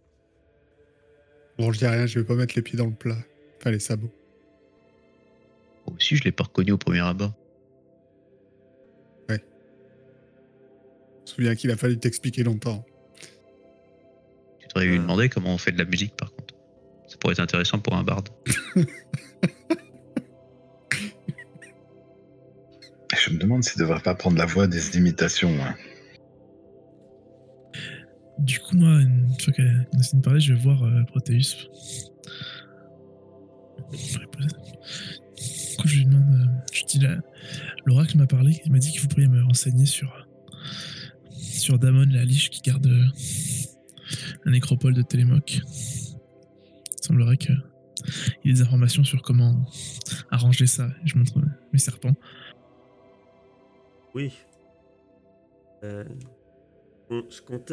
Bon, je dis rien, je vais pas mettre les pieds dans le plat. Enfin, les sabots. Moi aussi, je l'ai pas reconnu au premier abord. Je me souviens qu'il a fallu t'expliquer longtemps. Tu devrais lui demander comment on fait de la musique, par contre. Ça pourrait être intéressant pour un barde. Je me demande s'il devrait pas prendre la voix des imitations. Hein. Du coup, moi, une fois qu'on a fini de parler, je vais voir Proteus. Du coup, je lui demande, je dis là, l'oracle m'a parlé, il m'a dit que vous pourriez me renseigner sur Damon, la liche qui garde la nécropole de Télémoque. Il semblerait qu'il y ait des informations sur comment arranger ça. Et je montre mes serpents. Oui. Je comptais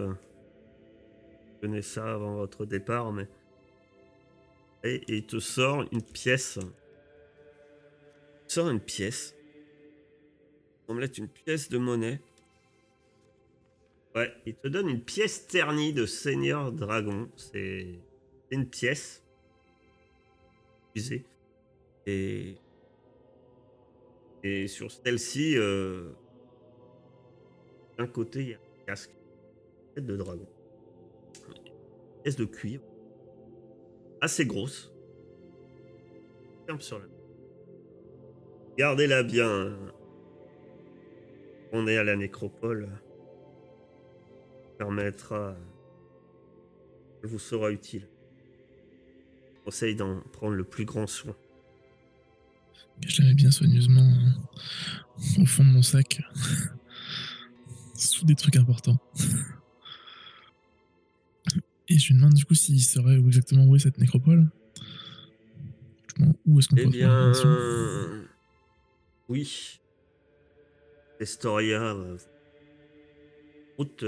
donner ça avant votre départ, mais... Et il te sort une pièce. Il sort une pièce. Ça semble être une pièce de monnaie. Ouais, il te donne une pièce ternie de Seigneur Dragon. C'est une pièce usée. Et sur celle-ci, d'un côté, il y a un casque. Une tête de dragon. Une pièce de cuivre. Assez grosse. Ferme sur la main. Gardez-la bien. On est à la nécropole. Permettra. Elle vous sera utile. Je conseille d'en prendre le plus grand soin. Je la mets bien soigneusement au fond de mon sac. Sous des trucs importants. Et je lui demande du coup s'il saurait exactement où est cette nécropole. Où est-ce qu'on peut Eh retrouver l'information. bien... Oui. Estoria... route...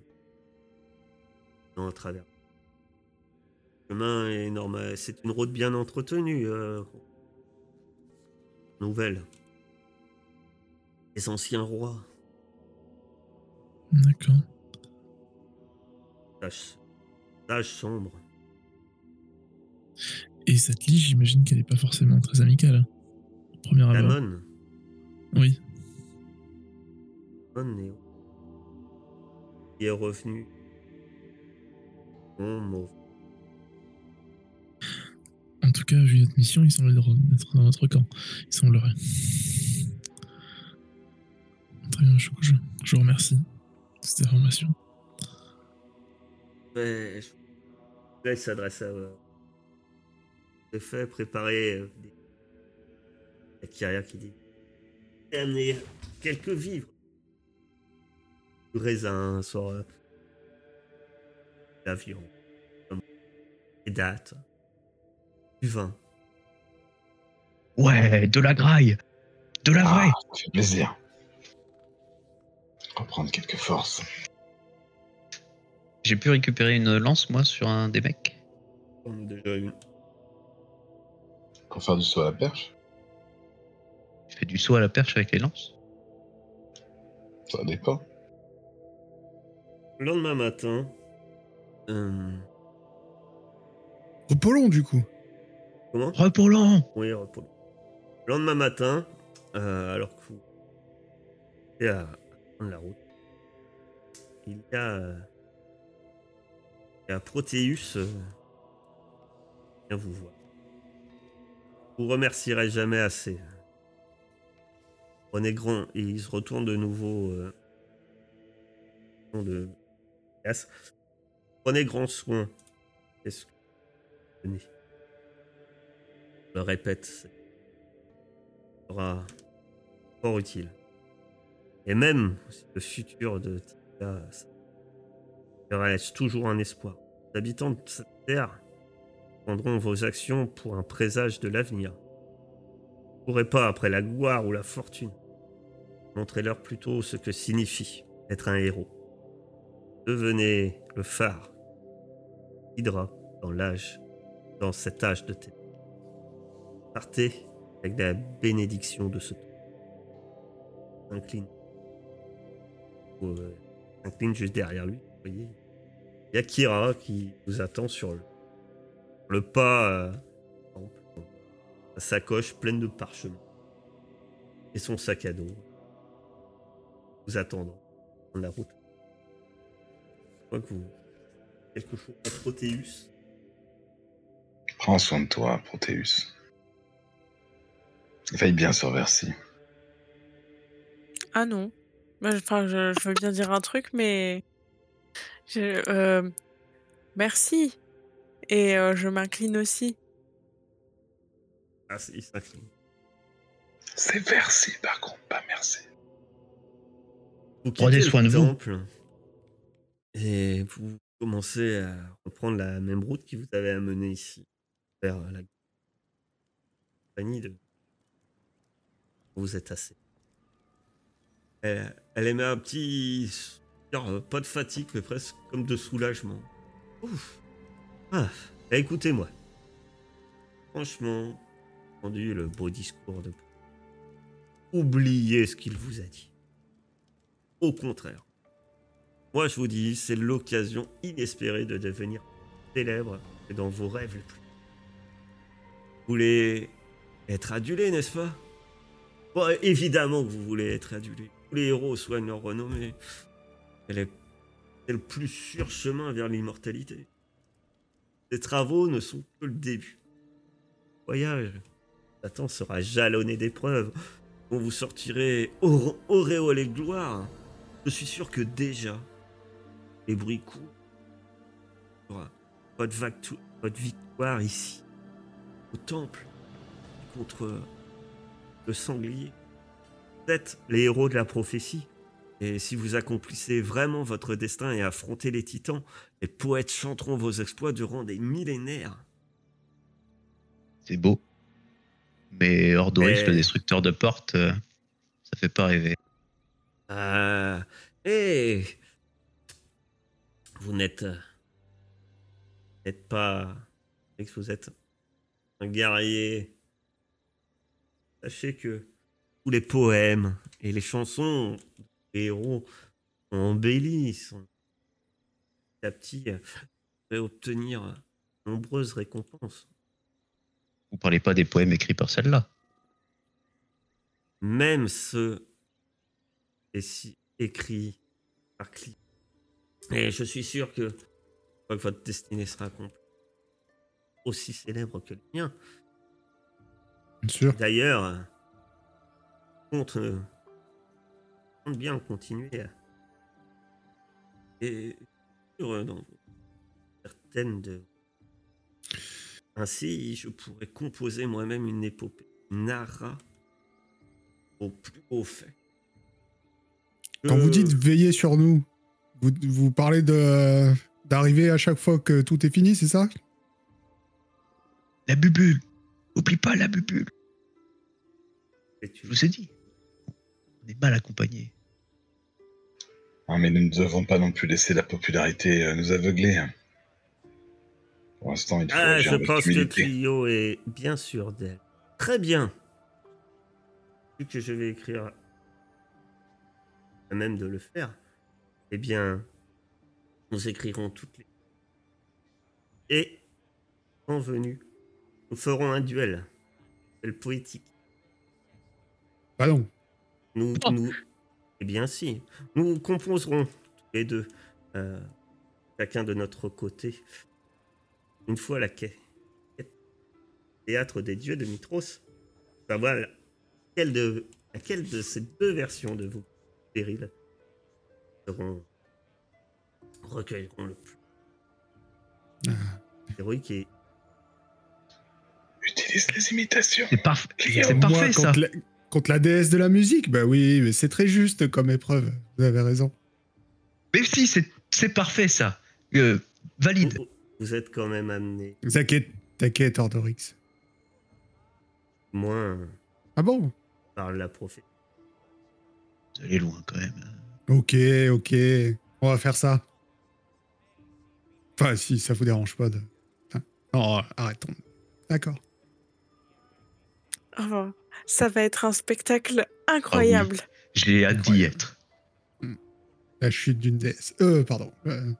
non, à travers. Le chemin est normal. C'est une route bien entretenue. Nouvelle. Les anciens rois. D'accord. Tâche sombre. Et cette liche, j'imagine qu'elle est pas forcément très amicale. Au premier abord. Damon. Oui. Damon Néo. Qui est revenu. Bon mot. En tout cas, vu notre mission, il semble être dans notre camp. Il semblerait. Très bien, je vous remercie de cette information. Ouais, là, il s'adresse à j'ai fait préparer la Kyria qui dit j'ai amené quelques vivres, du raisin, soit la viande, des dattes, du vin. Ouais, de la graille. De la vraie. Ça fait plaisir. Reprendre quelques forces. J'ai pu récupérer une lance, moi, sur un des mecs. On a déjà eu. Pour faire du saut à la perche, Je fais du saut à la perche avec les lances. ça dépend. Le lendemain matin, Repos du coup. comment? Repos lent. Oui, repos. Le lendemain matin, alors que vous êtes à prendre la route, il y a Proteus qui vient vous voir. Vous remercierez jamais assez. Prenez grand, et il se retourne de nouveau de Gas. Prenez grand soin. Qu'est-ce que venez. Je le répète, ça sera fort utile. Et même si le futur de Tika, il reste toujours un espoir. Les habitants de cette terre prendront vos actions pour un présage de l'avenir. Vous ne courez pas après la gloire ou la fortune. Montrez-leur plutôt ce que signifie être un héros. Devenez le phare qui guidera dans cet âge de ténèbres. Partez avec la bénédiction de ce temps. S'incline juste derrière lui. Vous voyez, il y a Kira qui vous attend sur le pas, sa sacoche pleine de parchemins et son sac à dos. Vous attendant sur la route. Je crois que vous quelque chose à Proteus. Prends soin de toi, Proteus. Veille bien sur Versi. Ah non. Je veux bien dire un truc, mais... Merci. Et je m'incline aussi. Ah, il s'incline. C'est Versi, par contre, pas merci. Vous Prenez quittez soin le de vous. temple et vous commencez à reprendre la même route qui vous avait amené ici, vers la compagnie de... Vous êtes assez. Elle émet un petit... pas de fatigue, mais presque comme de soulagement. Ouf. Ah, écoutez-moi. Franchement, j'ai entendu le beau discours de... Oubliez ce qu'il vous a dit. Au contraire. Moi, je vous dis, c'est l'occasion inespérée de devenir célèbre et dans vos rêves les plus. Vous voulez être adulé, n'est-ce pas? Bon, évidemment que vous voulez être adulé. Tous les héros soignent leur renommée. C'est le plus sûr chemin vers l'immortalité. Ces travaux ne sont que le début. Le voyage, Satan sera jalonné d'épreuves dont vous sortirez auréolé de gloire. Je suis sûr que déjà, les bruits courent. Votre victoire ici, au temple, contre le sanglier. Vous êtes les héros de la prophétie. Et si vous accomplissez vraiment votre destin et affrontez les titans, les poètes chanteront vos exploits durant des millénaires. C'est beau. Mais Ordoris, Et- le destructeur de portes, ça fait pas rêver. Et vous n'êtes pas... Vous êtes un guerrier. Sachez que tous les poèmes et les chansons des héros sont embellis, sont petit à petit, vous allez obtenir de nombreuses récompenses. Vous parlez pas des poèmes écrits par celle-là. Même ceux écrits par Clive. Et je suis sûr que une fois que votre destinée sera accomplie, aussi célèbre que le mien. Bien sûr. D'ailleurs, compte bien continuer et dans certaines de... Ainsi, je pourrais composer moi-même une épopée, une ara au plus haut fait. Quand vous dites veiller sur nous, vous parlez d'arriver à chaque fois que tout est fini, c'est ça? La bubule. Oublie pas la bubule. Je vous ai dit, on est mal accompagnés. Ah, mais nous ne devons pas non plus laisser la popularité nous aveugler. Hein. Pour l'instant, il faut agir Je avec pense que humilité. Clio est bien sûr d'elle. Très bien. Vu que je vais écrire à même de le faire, eh bien, nous écrirons toutes les... Et, convenu, nous ferons un duel. Le poétique. Bah non. Nous... Eh bien si. Nous composerons tous les deux, chacun de notre côté, une fois la quête. Théâtre des dieux de Mitros. Enfin, voilà. Laquelle de ces deux versions de vous périls recueilleront le plus héroïque et Utilise les imitations. C'est parfait, Moi, ça. contre la déesse de la musique, bah oui, mais c'est très juste comme épreuve. Vous avez raison. Mais si, c'est parfait, ça. Valide. vous êtes quand même amené T'inquiète, Ordorix. moins Ah bon? par la prophétie. Vous allez loin, quand même. Ok. On va faire ça. Enfin, si ça vous dérange pas de... Hein. Non, arrêtons. D'accord. Oh, ça va être un spectacle incroyable. Ah oui. J'ai hâte d'y être. La chute d'une déesse. Pardon. Je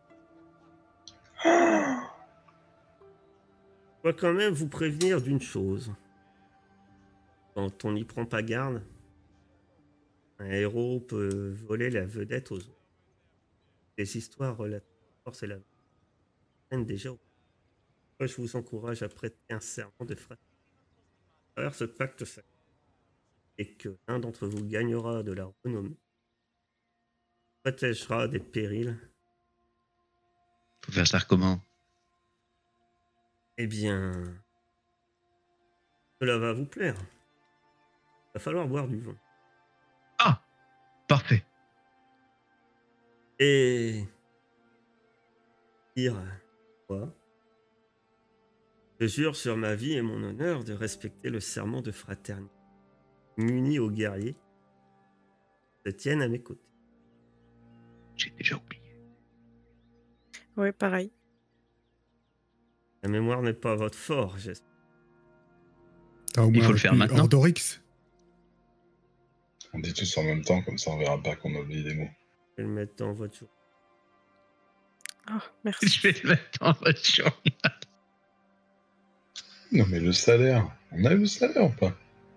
dois quand même vous prévenir d'une chose. Quand on n'y prend pas garde, un héros peut voler la vedette aux autres. Les histoires relatives à la force et la viennent déjà. Moi, je vous encourage à prêter un serment de fraternité à travers ce pacte sacré, et que l'un d'entre vous gagnera de la renommée, protégera des périls. Faut faire ça comment? Eh bien, cela va vous plaire. Va falloir boire du vin. Ah, parfait. Et dire quoi? Je jure sur ma vie et mon honneur de respecter le serment de fraternité, muni aux guerriers qui se tiennent à mes côtés. J'ai déjà oublié. Ouais, pareil. La mémoire n'est pas votre fort, j'espère. T'as au Il moins faut le faire appris maintenant. Ordorix. On dit tous en même temps, comme ça on verra pas qu'on oublie des mots. Je vais le mettre dans votre jour. Oh, merci. Je vais le mettre en voiture. Non mais le salaire, on a eu le salaire ou pas?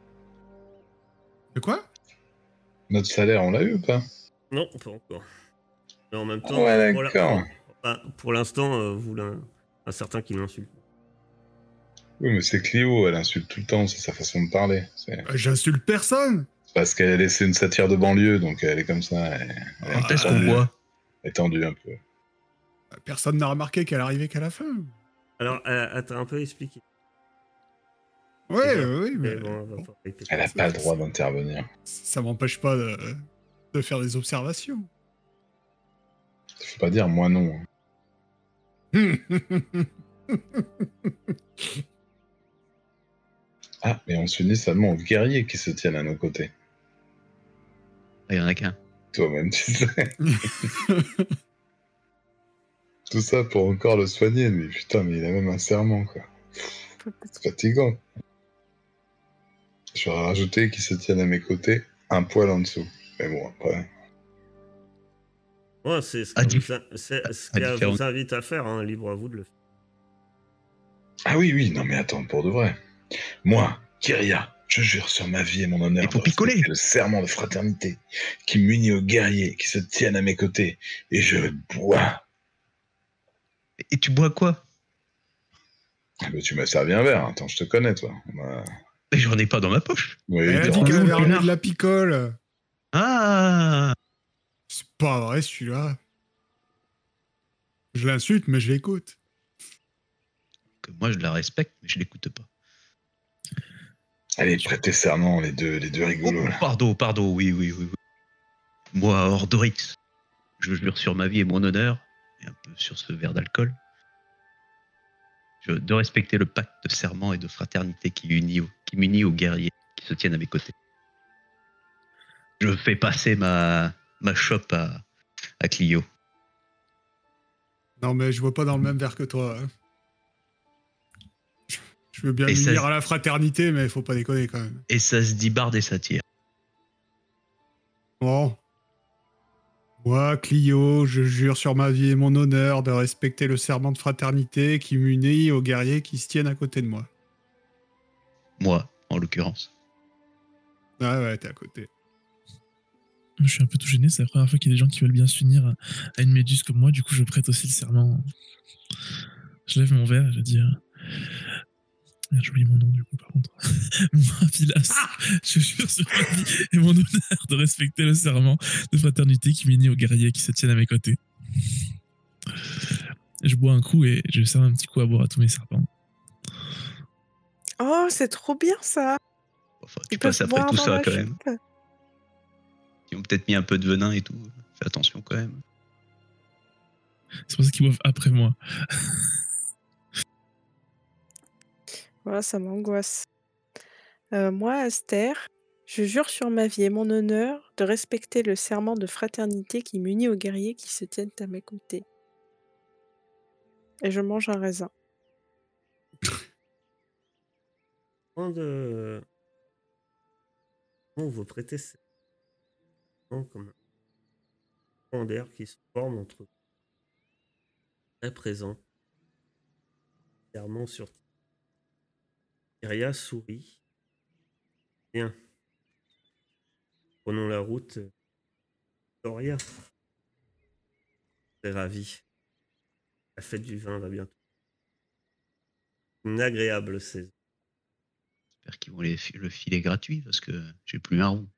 De quoi? Notre salaire, on l'a eu ou pas? Non, pas encore. Mais en même Ah temps, ouais, pour d'accord. pour l'instant, vous un certain qui l'insulte. Oui, mais c'est Clio, elle insulte tout le temps, c'est sa façon de parler. C'est J'insulte personne. parce qu'elle a laissé une satire de banlieue, donc elle est comme ça, elle Quand est-ce qu'on boit? est tendue un peu. Personne n'a remarqué qu'elle arrivait qu'à la fin. Alors, elle t'a un peu expliqué. Ouais, Déjà. oui, mais bon, on va pas répéter. Elle a pas le droit d'intervenir. ça m'empêche pas de faire des observations. Faut pas dire moi non. Hein. Ah, mais on s'unit seulement aux guerriers qui se tiennent à nos côtés. Il y en a qu'un. Toi-même, tu sais. Tout ça pour encore le soigner, lui. Putain, mais il a même un serment, quoi. C'est fatigant. Je vais rajouter qui se tiennent à mes côtés, un poil en dessous. Mais bon, après... Ouais, c'est ce Ah, qu'elle différent. vous invite à faire, hein, libre à vous de le faire. Ah oui, non mais attends, pour de vrai. Moi, Kyria, je jure sur ma vie et mon honneur Et pour de respecter picoler. le serment de fraternité qui m'unit aux guerriers qui se tiennent à mes côtés, et je bois. Et tu bois quoi? Ah bah, tu m'as servi un verre, attends, je te connais, toi. Mais j'en ai pas dans ma poche. Oui, Elle a t'as dit qu'elle raison. avait ramené connard. de la picole. Ah, C'est pas vrai, celui-là. Je l'insulte, mais je l'écoute. que moi je la respecte, mais je l'écoute pas. Allez, prêtez serment, les deux rigolos, là. Pardon, oui. Moi, Ordorix, je jure sur ma vie et mon honneur, et un peu sur ce verre d'alcool, de respecter le pacte de serment et de fraternité qui m'unit aux guerriers qui se tiennent à mes côtés. Je fais passer ma chope à Clio. Non, mais je vois pas dans le même verre que toi. Hein. Je veux bien Et ça, m'unir à la fraternité, mais faut pas déconner quand même. et ça se dit barde et ça tire. Bon. Moi, Clio, je jure sur ma vie et mon honneur de respecter le serment de fraternité qui m'unit aux guerriers qui se tiennent à côté de moi. Moi, en l'occurrence. Ah ouais, t'es à côté. Je suis un peu tout gêné, c'est la première fois qu'il y a des gens qui veulent bien s'unir à une méduse comme moi, du coup je prête aussi le serment. Je lève mon verre et je dis... Merde, j'ai oublié mon nom du coup par contre. Moi, Pilas, je jure sur ma vie et mon honneur de respecter le serment de fraternité qui m'unit aux guerriers qui se tiennent à mes côtés. Je bois un coup et je sers un petit coup à boire à tous mes serpents. Oh, c'est trop bien ça. Enfin, tu Ils peuvent passes après boire tout dans ça la quand même. chope. Ils ont peut-être mis un peu de venin et tout. Fais attention quand même. C'est pour ça qu'ils boivent après moi. Voilà, ça m'angoisse. Moi, Astère, je jure sur ma vie et mon honneur de respecter le serment de fraternité qui m'unit aux guerriers qui se tiennent à mes côtés. Et je mange un raisin. Quand vous prêtez ces serments comme un courant d'air qui se forme entre vous, très présent, serment sur Iria sourit. Bien. Prenons la route. Doria. Très ravi. La fête du vin va bientôt. Une agréable saison. J'espère qu'ils vont le filer gratuit parce que j'ai plus un rond.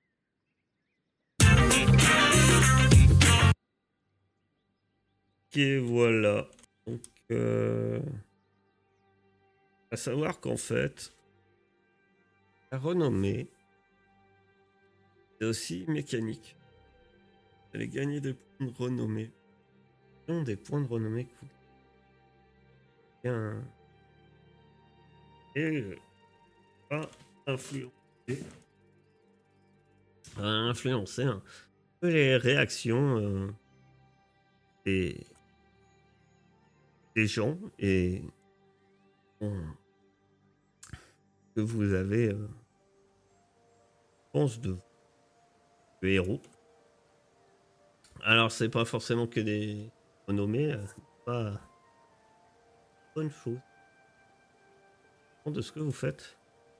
Et voilà. Donc, à savoir qu'en fait, la renommée, c'est aussi mécanique. Vous allez gagner des points de renommée. Des points de renommée que vous bien et pas influencer un peu les réactions des gens et que vous avez, je pense, de héros. Alors, c'est pas forcément que des renommées, pas bonne chose de ce que vous faites.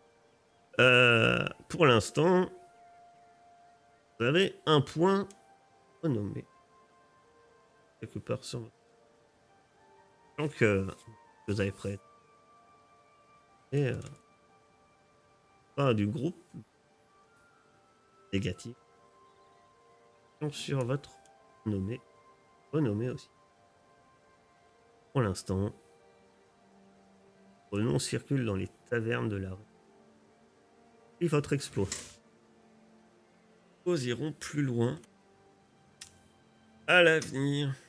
Pour l'instant, vous avez un point renommé quelque part sur votre. Donc, vous avez prêt. Et pas du groupe négatif. Donc, sur votre renommé aussi. Pour l'instant, vos noms circulent dans les tavernes de la rue. Et votre exploit. Nous irons plus loin à l'avenir.